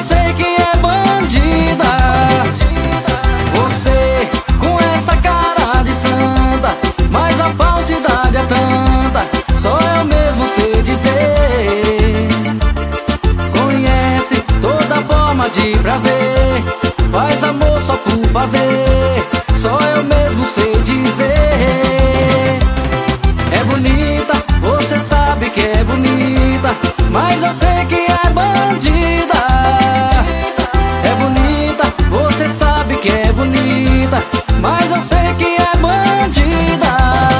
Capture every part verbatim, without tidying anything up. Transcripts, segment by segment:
sei que é bandida. Você com essa cara de santa, mas a falsidade é tanta, só eu mesmo sei dizer. Conhece toda forma de prazer, faz amor só por fazer, só eu mesmo sei dizer. É bonita, você sabe que é bonita, mas eu sei que é bandida. É bonita, você sabe que é bonita, mas eu sei que é bandida.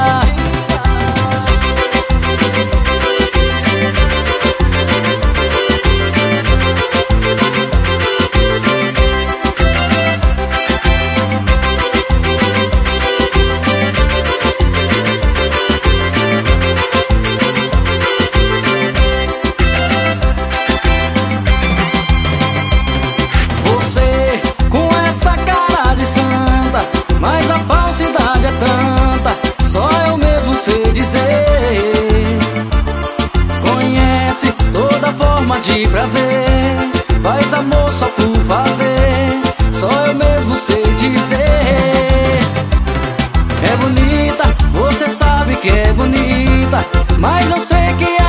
Mas a falsidade é tanta, só eu mesmo sei dizer. Conhece toda forma de prazer, faz amor só por fazer, só eu mesmo sei dizer. É bonita, você sabe que é bonita, mas eu sei que é